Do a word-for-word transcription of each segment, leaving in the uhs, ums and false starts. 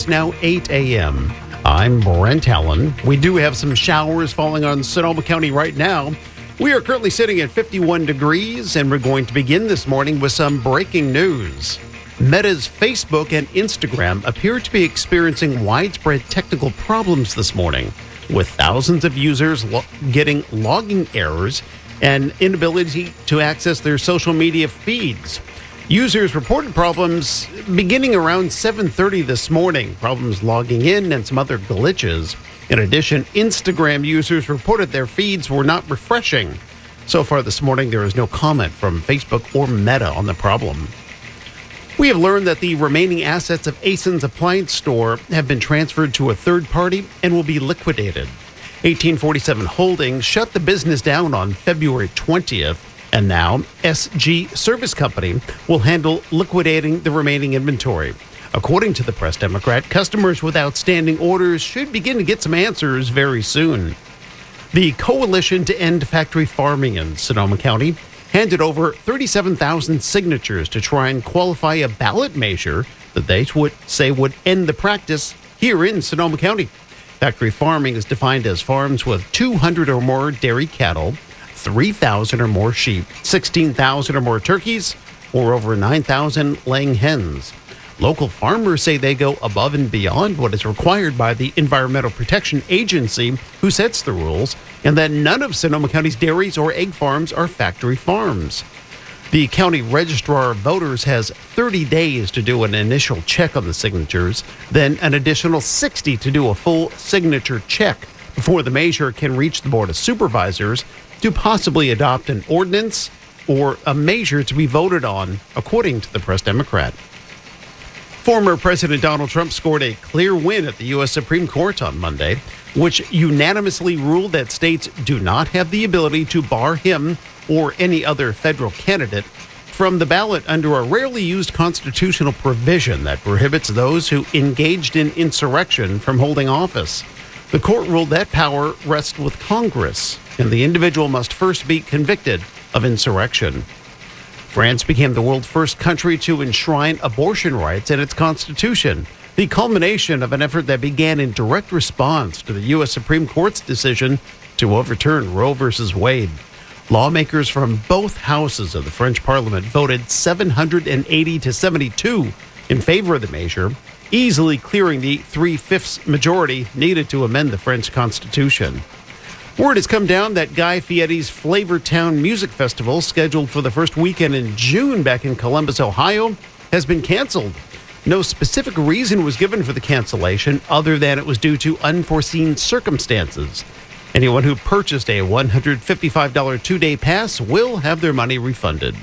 Now eight a.m. I'm Brent Allen. We do have some showers falling on Sonoma County right now. We are currently sitting at fifty-one degrees, and we're going to begin this morning with some breaking news. Meta's Facebook and Instagram appear to be experiencing widespread technical problems this morning, with thousands of users lo- getting logging errors and inability to access their social media feeds. Users reported problems beginning around seven thirty this morning, problems logging in and some other glitches. In addition, Instagram users reported their feeds were not refreshing. So far this morning, there is no comment from Facebook or Meta on the problem. We have learned that the remaining assets of Ason's appliance store have been transferred to a third party and will be liquidated. eighteen forty-seven Holdings shut the business down on February twentieth. And now, S G Service Company will handle liquidating the remaining inventory. According to the Press Democrat, customers with outstanding orders should begin to get some answers very soon. The Coalition to End Factory Farming in Sonoma County handed over thirty-seven thousand signatures to try and qualify a ballot measure that they would say would end the practice here in Sonoma County. Factory farming is defined as farms with two hundred or more dairy cattle, three thousand or more sheep, sixteen thousand or more turkeys, or over nine thousand laying hens. Local farmers say they go above and beyond what is required by the Environmental Protection Agency, who sets the rules, and that none of Sonoma County's dairies or egg farms are factory farms. The county registrar of voters has thirty days to do an initial check on the signatures, then an additional sixty to do a full signature check before the measure can reach the Board of Supervisors to possibly adopt an ordinance or a measure to be voted on, according to the Press Democrat. Former President Donald Trump scored a clear win at the U S Supreme Court on Monday, which unanimously ruled that states do not have the ability to bar him or any other federal candidate from the ballot under a rarely used constitutional provision that prohibits those who engaged in insurrection from holding office. The court ruled that power rests with Congress, and the individual must first be convicted of insurrection. France became the world's first country to enshrine abortion rights in its constitution, the culmination of an effort that began in direct response to the U S Supreme Court's decision to overturn Roe v. Wade. Lawmakers from both houses of the French parliament voted seven hundred eighty to seventy-two in favor of the measure, easily clearing the three-fifths majority needed to amend the French Constitution. Word has come down that Guy Fieri's Flavortown Music Festival, scheduled for the first weekend in June back in Columbus, Ohio, has been canceled. No specific reason was given for the cancellation other than it was due to unforeseen circumstances. Anyone who purchased a one hundred fifty-five dollars two-day pass will have their money refunded.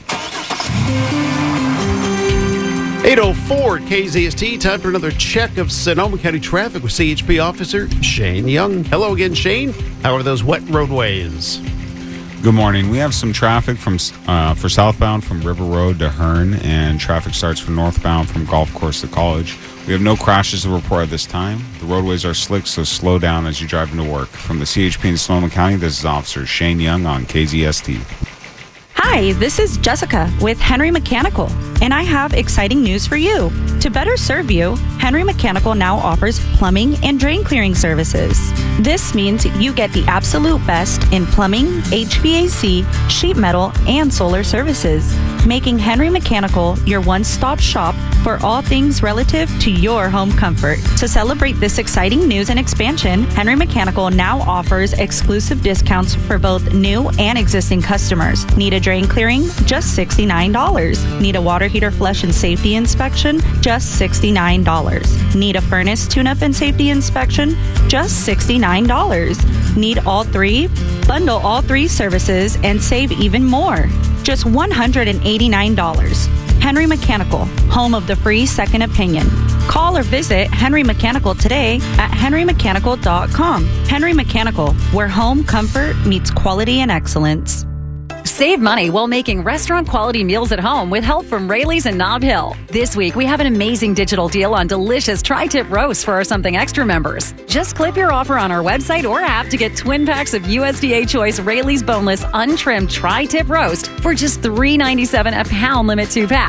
eight oh four K Z S T, time for another check of Sonoma County traffic with C H P Officer Shane Young. Hello again, Shane. How are those wet roadways? Good morning. We have some traffic from uh, for southbound from River Road to Hearn, and traffic starts from northbound from Golf Course to College. We have no crashes to report at this time. The roadways are slick, so slow down as you drive into work. From the C H P in Sonoma County, this is Officer Shane Young on K Z S T. Hi, this is Jessica with Henry Mechanical, and I have exciting news for you. To better serve you, Henry Mechanical now offers plumbing and drain clearing services. This means you get the absolute best in plumbing, H V A C, sheet metal, and solar services, making Henry Mechanical your one-stop shop for all things relative to your home comfort. To celebrate this exciting news and expansion, Henry Mechanical now offers exclusive discounts for both new and existing customers. Need a drain clearing? Just sixty-nine dollars. Need a water heater flush and safety inspection? Just sixty-nine dollars. Need a furnace tune-up and safety inspection? Just sixty-nine dollars. Need all three? Bundle all three services and save even more. Just one hundred eighty-nine dollars. Henry Mechanical, home of the free second opinion. Call or visit Henry Mechanical today at henry mechanical dot com. Henry Mechanical, where home comfort meets quality and excellence. Save money while making restaurant-quality meals at home with help from Raley's and Nob Hill. This week, we have an amazing digital deal on delicious tri-tip roasts for our Something Extra members. Just clip your offer on our website or app to get twin packs of U S D A Choice Raley's Boneless Untrimmed Tri-Tip Roast for just three dollars and ninety-seven cents a pound, limit two packs.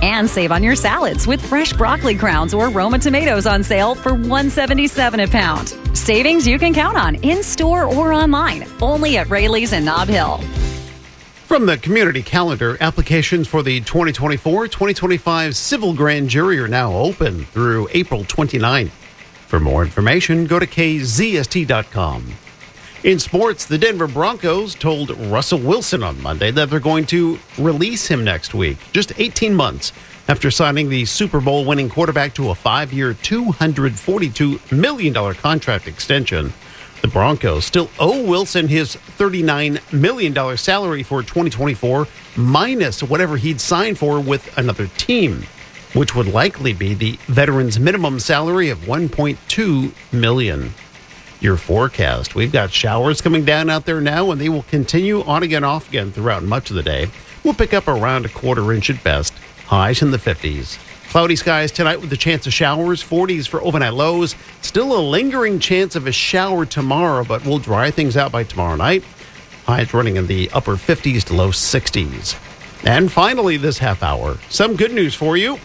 And save on your salads with fresh broccoli crowns or Roma tomatoes on sale for one dollar and seventy-seven cents a pound. Savings you can count on in-store or online, only at Rayleigh's in Nob Hill. From the community calendar, applications for the twenty twenty-four twenty twenty-five Civil Grand Jury are now open through April twenty-ninth. For more information, go to K Z S T dot com. In sports, the Denver Broncos told Russell Wilson on Monday that they're going to release him next week, just eighteen months after signing the Super Bowl winning quarterback to a five-year, two hundred forty-two million dollars contract extension. The Broncos still owe Wilson his thirty-nine million dollars salary for twenty twenty-four, minus whatever he'd signed for with another team, which would likely be the veteran's minimum salary of one point two million dollars. Your forecast. We've got showers coming down out there now, and they will continue on again, off again throughout much of the day. We'll pick up around a quarter inch at best. Highs in the fifties. Cloudy skies tonight with a chance of showers. forties for overnight lows. Still a lingering chance of a shower tomorrow, but we'll dry things out by tomorrow night. Highs running in the upper fifties to low sixties. And finally, this half hour, some good news for you.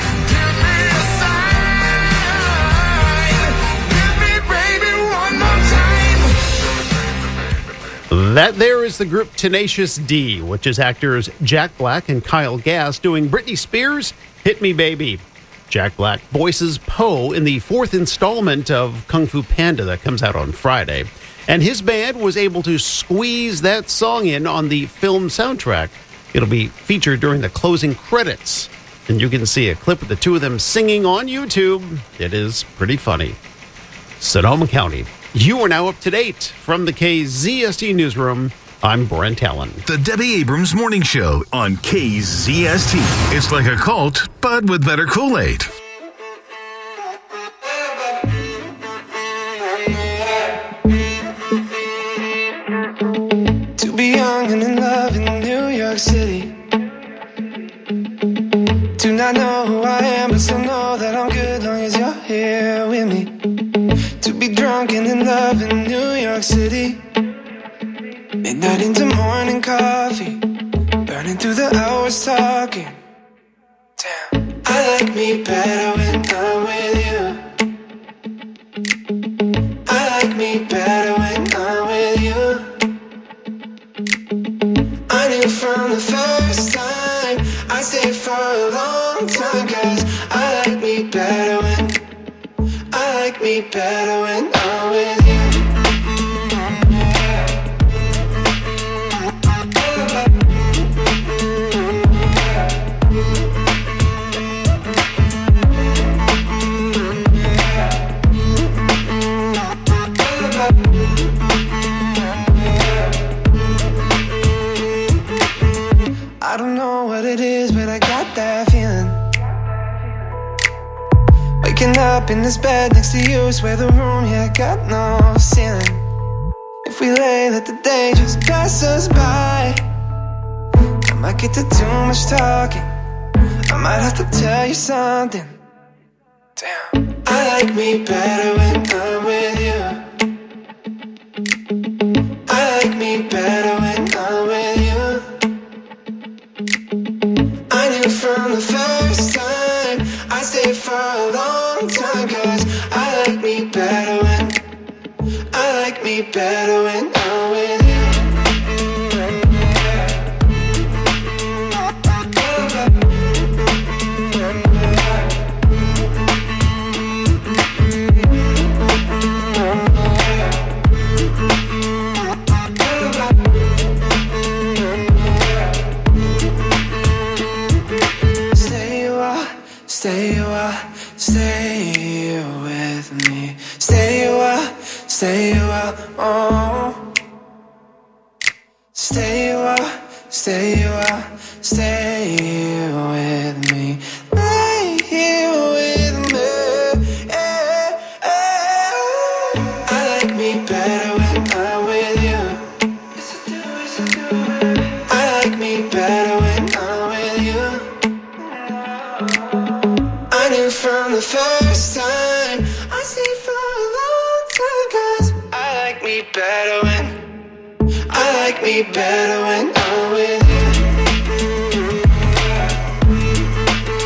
That there is the group Tenacious D, which is actors Jack Black and Kyle Gass doing Britney Spears' Hit Me Baby. Jack Black voices Poe in the fourth installment of Kung Fu Panda that comes out on Friday. And his band was able to squeeze that song in on the film soundtrack. It'll be featured during the closing credits. And you can see a clip of the two of them singing on YouTube. It is pretty funny. Sonoma County. You are now up to date. From the K Z S T Newsroom, I'm Brent Allen. The Debbie Abrams Morning Show on K Z S T. It's like a cult, but with better Kool-Aid. To be young and in love in New York City. Do not know who I am, but still know that I'm good long as you're here with me. To be drunk and in love in New York City. Midnight into morning coffee, burning through the hours talking. Damn, I like me better when I'm with you. I like me better when I'm with you. I knew from the first time I stayed for a long time, cause I like me better when I like me better when I'm with you. I don't know what it is, but I got that feeling. Waking up in this bed next to you, swear the room, yeah, got no ceiling. If we lay, let the day just pass us by. I might get to too much talking. I might have to tell you something. Damn, I like me better when I'm with you. I like me better when I'm with you. I knew from the first time I stayed for a long time, cause I like me better when I like me better when I'm with you. Stay a while, stay a while, stay with me. Stay a while, stay a while, oh. Stay a while, stay a while, stay with me. Lay here with me, yeah, yeah. I like me better when I'm with you. I like me better when I'm with you. I knew from the first time I stayed for a long time, cause I like me better when I like me better when I'm with you.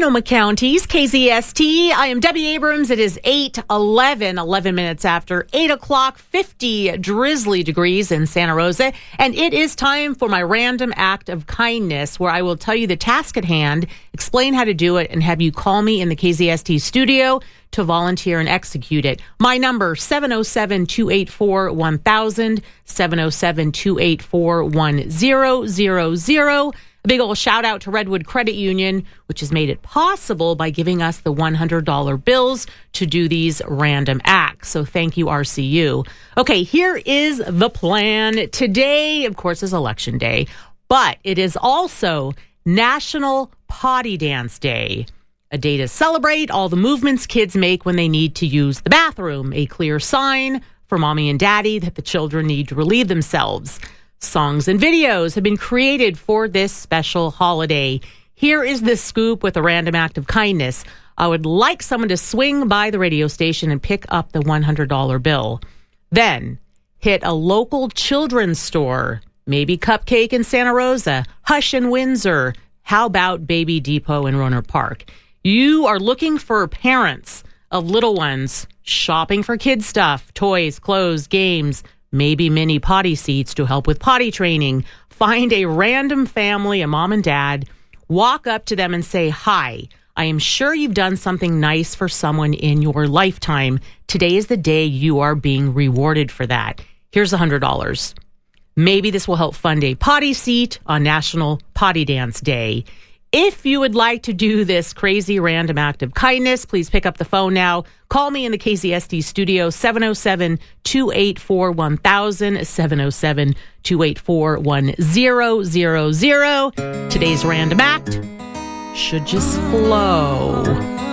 Sonoma County's K Z S T. I am Debbie Abrams. It is eight eleven, eleven minutes after eight o'clock, fifty drizzly degrees in Santa Rosa. And it is time for my random act of kindness, where I will tell you the task at hand, explain how to do it, and have you call me in the K Z S T studio to volunteer and execute it. My number, seven oh seven, two eight four, one thousand, seven oh seven, two eight four, one zero zero zero. A big old shout out to Redwood Credit Union, which has made it possible by giving us the one hundred dollar bills to do these random acts. So thank you, R C U. Okay, here is the plan. Today, of course, is Election Day, but it is also National Potty Dance Day, a day to celebrate all the movements kids make when they need to use the bathroom, a clear sign for mommy and daddy that the children need to relieve themselves. Songs and videos have been created for this special holiday. Here is the scoop with a random act of kindness. I would like someone to swing by the radio station and pick up the one hundred dollar bill. Then hit a local children's store, maybe Cupcake in Santa Rosa, Hush in Windsor. How about Baby Depot in Rohnert Park? You are looking for parents of little ones shopping for kid stuff, toys, clothes, games, maybe mini potty seats to help with potty training. Find a random family, a mom and dad, walk up to them and say, hi, I am sure you've done something nice for someone in your lifetime. Today is the day you are being rewarded for that. Here's one hundred dollars. Maybe this will help fund a potty seat on National Potty Dance Day. If you would like to do this crazy random act of kindness, please pick up the phone now. Call me in the K Z S T studio, seven oh seven, two eight four, one thousand, seven oh seven, two eight four, one zero zero zero. Today's random act should just flow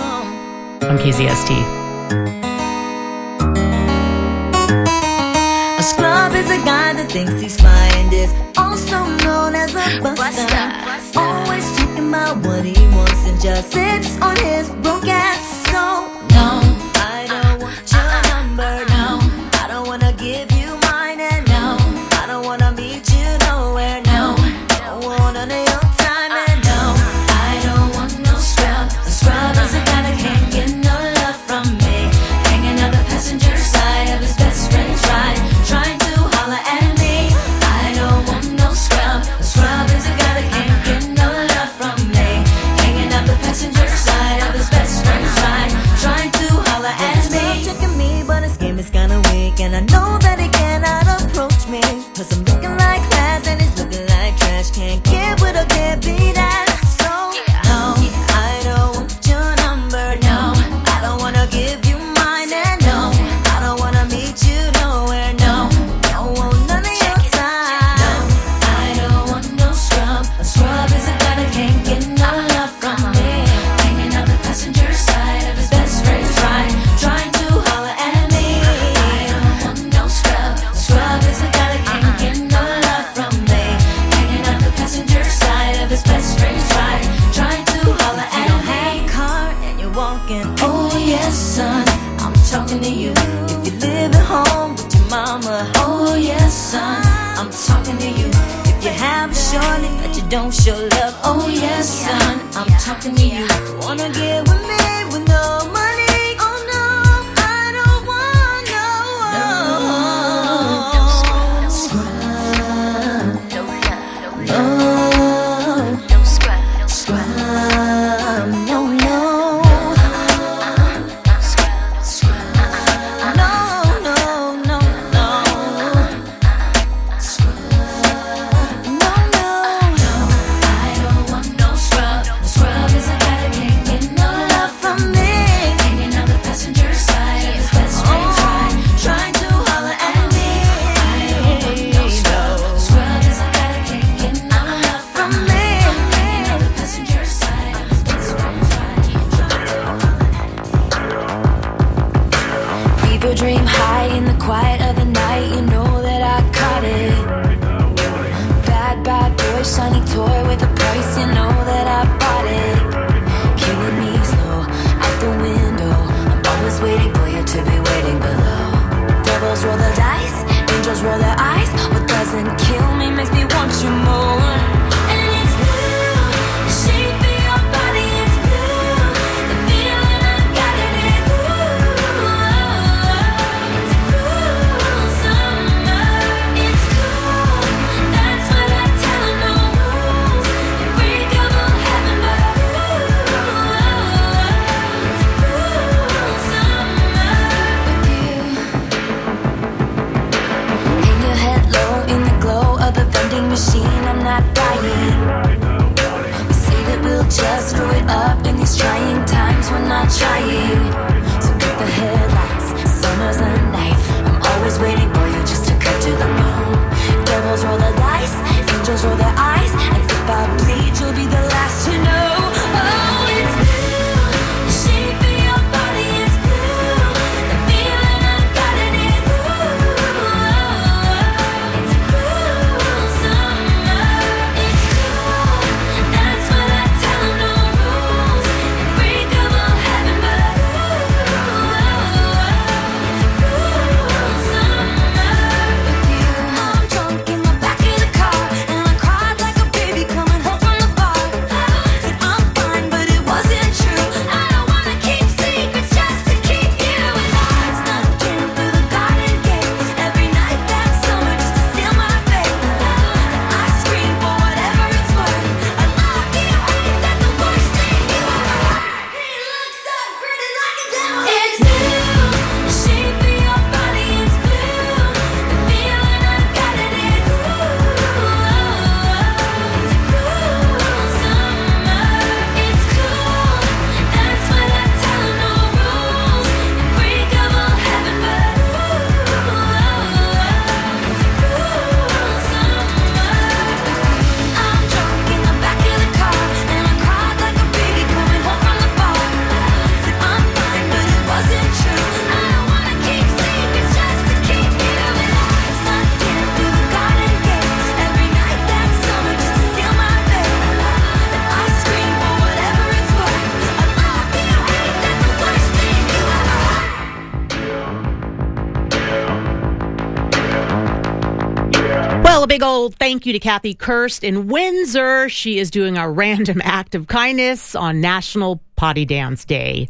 on K Z S T. A scrub is a guy that thinks he's fine, is also known as a buster. Always talking about what he wants and just sits on his broke ass. So no, I don't want your number. No, I don't wanna give you mine. And no, I don't wanna meet you nowhere. No, I don't want none of your time. And no, I don't want no scrub. A scrub is a guy that can't get no love from me, hanging out the passenger side of his best friend's ride, trying to holler at me. I don't want no scrub. A scrub is a guy that can't get no love from me, hanging out the passenger side of his best friend's ride, trying to holler at me. Checking me, but his game is kinda weak, and I know that he cannot approach me, cause I'm looking like class and he's looking like trash. Can't get with a can't be that. So no, I don't want your number. No, I don't wanna give you mine. And no, I don't wanna meet you nowhere. No, don't want none of your time. No, I don't want no scrub. A scrub is a guy that can't get no love from me, hanging out the passenger side of his best friend's ride, trying to holler at me. I don't want no scrub. A scrub is a guy that can't get no love from me, hanging out the passenger side of his best friend's ride, trying to holler at me. You don't have a car and you're walking. Oh yes, son, I'm talking to you. If you live at home with your mama. Oh yes, son, I'm talking to you. If you have a shorty that you don't show love. Oh yes, son, I'm talking to you. Wanna get with me with no money? Oh no, I don't want no, no scrub. No, scrub. No, no. No, no, no, no. No, no. I don't want no scrub. A scrub is a guy that can't get no love from me, hanging out the passenger side of his best friend's ride, trying to holler at me. I don't want no scrub. A scrub is a guy that can't get no love from me, hanging out the passenger side of his best friend's ride, trying to holler at me. Leave your dream high in the quiet of the night. You know that I caught it. Bad, bad boy, shiny toy with a price. You know that I bought it. Killing me slow out the window. I'm always waiting for you to be waiting below. Devils roll the dice, angels roll their eyes. What doesn't kill me makes me want you more. And it's blue, the shape of your body, it's blue. not trying. So cut the headlights, summer's a knife. I'm always waiting for you just to cut to the bone. Devils roll the dice, angels roll their eyes, and if I bleed, you'll be the last to know. Oh, it's blue, the shape of your body is blue. The feeling I've got it is blue. It's cool summer, it's cool. That's what I tell 'em, no rules. Unbreakable heaven, but ooh, it's cool summer with you. I'm drunk in the back of the car, and I cried like a baby coming home from the bar. Said I'm fine, but it wasn't true. I don't wanna keep secrets just to keep you alive. Snuck in through the garden gate every night that summer just to seal my fate. And I scream for whatever it's worth. I love you, ain't that the worst thing you ever heard? He looks so gritty like a devil. It's blue, the shape of your body is blue. The feeling I've got it is blue. It's cool summer, it's cool. That's what I tell 'em, no rules. Unbreakable heaven, but ooh, it's cool summer. I'm drunk in the back of the car, and I cried like a baby coming home from the bar. Said I'm fine, but it wasn't true. I don't wanna keep secrets just to keep you alive. Snuck in through the garden gate every night that summer just to seal my fate. And I scream for whatever it's worth. I love you, ain't that the worst thing you ever heard? Well, a big old thank you to Kathy Kirst in Windsor. She is doing a random act of kindness on National Potty Dance Day.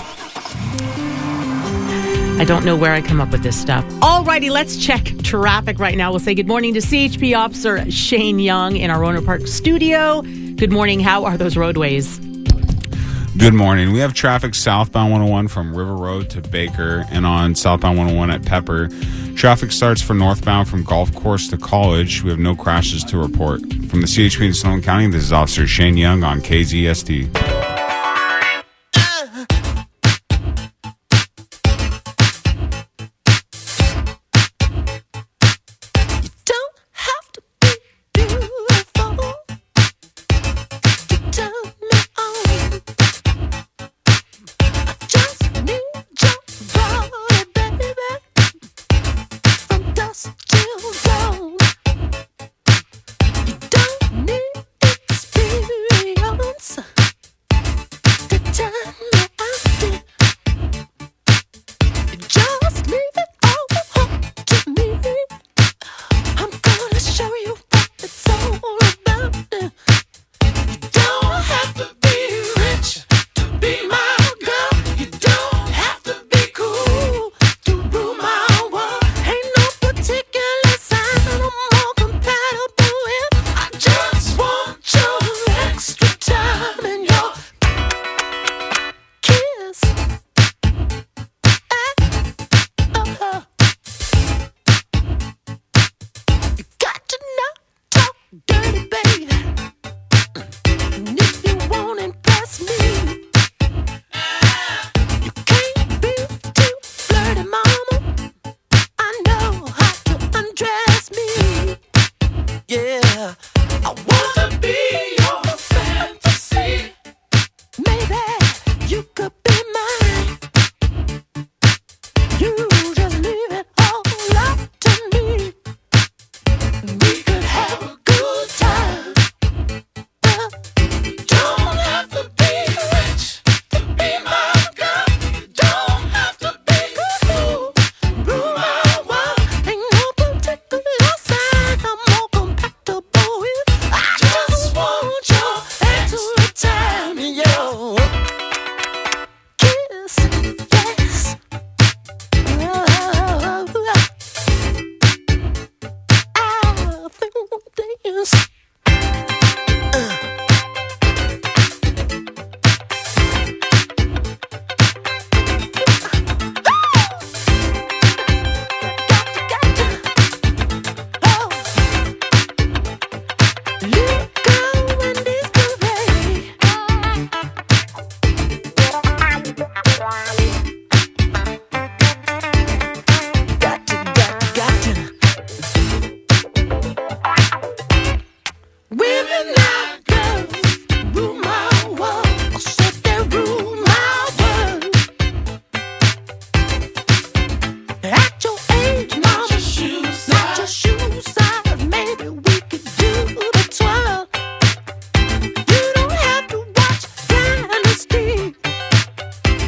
I don't know where I come up with this stuff. Alrighty, let's check traffic right now. We'll say good morning to C H P Officer Shane Young in our Roanoke Park studio. Good morning. How are those roadways? Good morning. We have traffic southbound one oh one from River Road to Baker and on southbound one oh one at Pepper. Traffic starts for northbound from Golf Course to College. We have no crashes to report. From the C H P in Sonoma County, this is Officer Shane Young on K Z S T. Don't have to be beautiful to turn me on. I just need your body, baby, from dusk till dawn. You don't need experience to turn me out.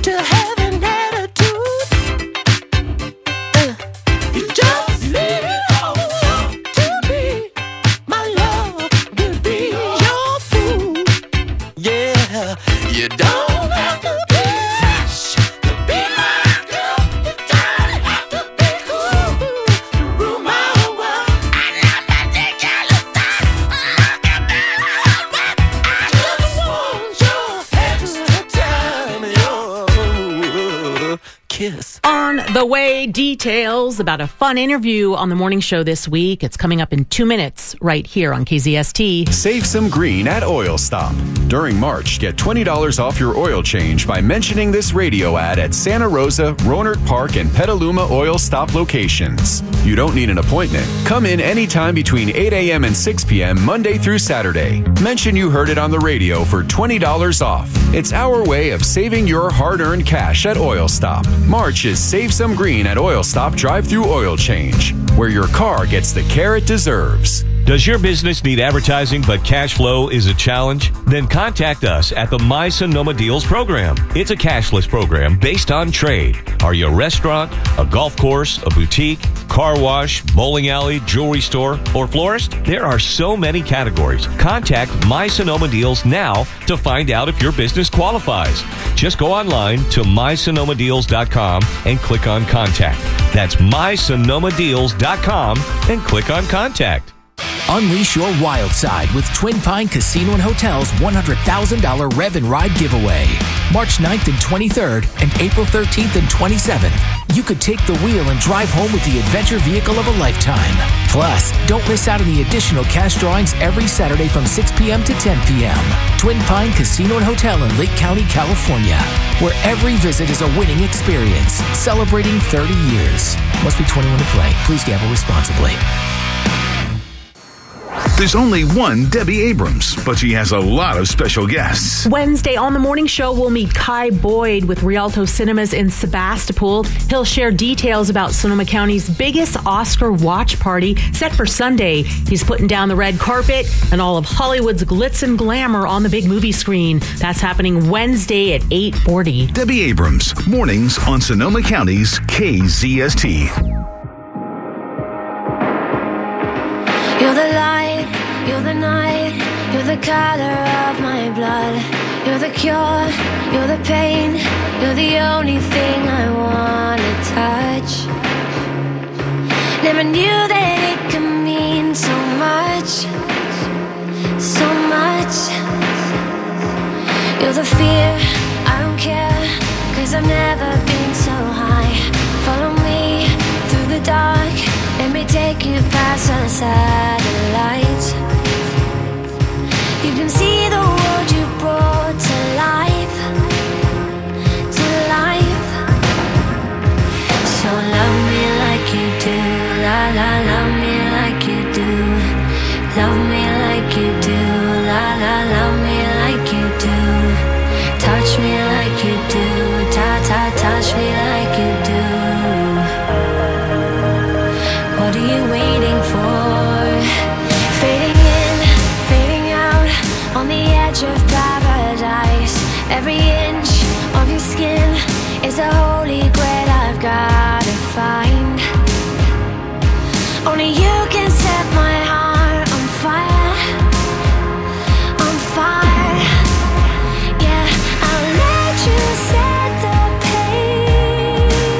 to have an attitude. Uh, you just leave it all up to me. My love will be your food. Yeah, you don't have to be fresh to be my girl. You don't have to be cool to rule my world. I never take your look down. I just want your head to time, your kiss. On the way, details about a fun interview on the morning show this week. It's coming up in two minutes right here on K Z S T. Save some green at Oil Stop. During March, get twenty dollars off your oil change by mentioning this radio ad at Santa Rosa, Rohnert Park, and Petaluma Oil Stop locations. You don't need an appointment. Come in anytime between eight a.m. and six p.m. Monday through Saturday. Mention you heard it on the radio for twenty dollars off. It's our way of saving your hard-earned cash at Oil Stop. March is Save Some Green at Oil Stop drive-through oil change, where your car gets the care it deserves. Does your business need advertising but cash flow is a challenge? Then contact us at the My Sonoma Deals program. It's a cashless program based on trade. Are you a restaurant, a golf course, a boutique, car wash, bowling alley, jewelry store, or florist? There are so many categories. Contact My Sonoma Deals now to find out if your business qualifies. Just go online to my sonoma deals dot com and click on Contact. That's my sonoma deals dot com and click on Contact. Unleash your wild side with Twin Pine Casino and Hotel's one hundred thousand dollars Rev and Ride giveaway. March ninth and twenty-third and April thirteenth and twenty-seventh. You could take the wheel and drive home with the adventure vehicle of a lifetime. Plus, don't miss out on the additional cash drawings every Saturday from six p.m. to ten p.m. Twin Pine Casino and Hotel in Lake County, California, where every visit is a winning experience. Celebrating thirty years. Must be twenty-one to play. Please gamble responsibly. There's only one Debbie Abrams, but she has a lot of special guests. Wednesday on the morning show, we'll meet Kai Boyd with Rialto Cinemas in Sebastopol. He'll share details about Sonoma County's biggest Oscar watch party set for Sunday. He's putting down the red carpet and all of Hollywood's glitz and glamour on the big movie screen. That's happening Wednesday at eight forty. Debbie Abrams, mornings on Sonoma County's K Z S T. You're the light, you're the night, you're the color of my blood. You're the cure, you're the pain, you're the only thing I wanna touch. Never knew that it could mean so much, so much. You're the fear, I don't care, cause I've never been so high. Follow me through the dark. Let me take you past the satellites. You can see the world you brought to life, to life. So love me like you do, la la, love me like you do. Love me like you do, la la, love me like you do. Touch me like you do, ta ta, touch me like you do. What are you waiting for? Fading in, fading out, on the edge of paradise. Every inch of your skin is a holy grail I've gotta find. Only you can set my heart on fire, on fire. Yeah, I'll let you set the pace.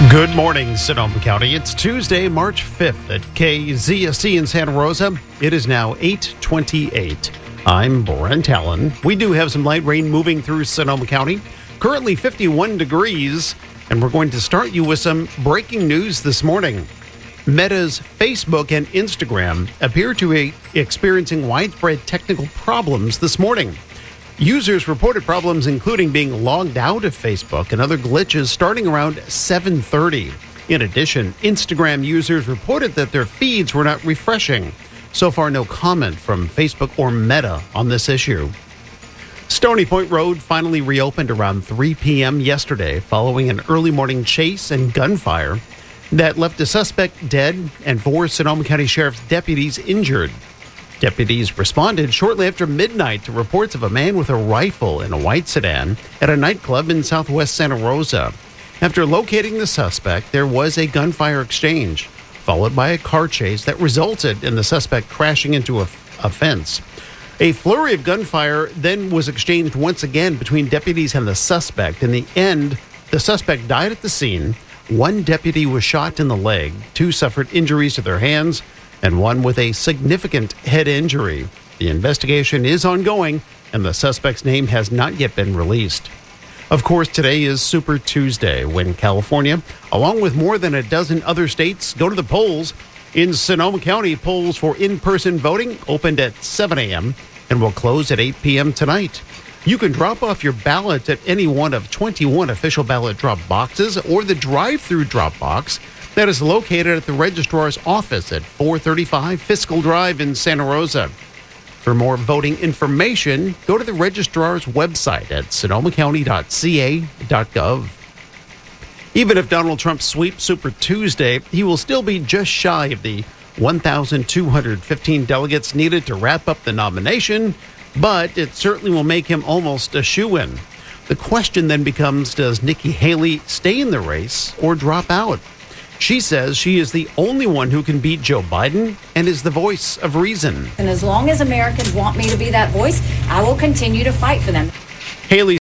Good morning, Sonoma County. It's Tuesday, March fifth at K Z S T in Santa Rosa. It is now eight twenty-eight. I'm Brent Allen. We do have some light rain moving through Sonoma County. Currently fifty-one degrees, and we're going to start you with some breaking news this morning. Meta's Facebook and Instagram appear to be experiencing widespread technical problems this morning. Users reported problems including being logged out of Facebook and other glitches starting around seven thirty. In addition, Instagram users reported that their feeds were not refreshing. So far, no comment from Facebook or Meta on this issue. Stony Point Road finally reopened around three p.m. yesterday following an early morning chase and gunfire that left a suspect dead and four Sonoma County Sheriff's deputies injured. Deputies responded shortly after midnight to reports of a man with a rifle in a white sedan at a nightclub in southwest Santa Rosa. After locating the suspect, there was a gunfire exchange, followed by a car chase that resulted in the suspect crashing into a, a fence. A flurry of gunfire then was exchanged once again between deputies and the suspect. In the end, the suspect died at the scene. One deputy was shot in the leg. Two suffered injuries to their hands, and one with a significant head injury. The investigation is ongoing, and the suspect's name has not yet been released. Of course, today is Super Tuesday, when California, along with more than a dozen other states, go to the polls. In Sonoma County, polls for in-person voting opened at seven a.m. and will close at eight p.m. tonight. You can drop off your ballot at any one of twenty-one official ballot drop boxes or the drive-through drop box that is located at the registrar's office at four thirty-five Fiscal Drive in Santa Rosa. For more voting information, go to the registrar's website at sonoma county dot c a dot gov. Even if Donald Trump sweeps Super Tuesday, he will still be just shy of the one thousand two hundred fifteen delegates needed to wrap up the nomination, but it certainly will make him almost a shoo-in. The question then becomes, does Nikki Haley stay in the race or drop out? She says she is the only one who can beat Joe Biden and is the voice of reason. And as long as Americans want me to be that voice, I will continue to fight for them. Haley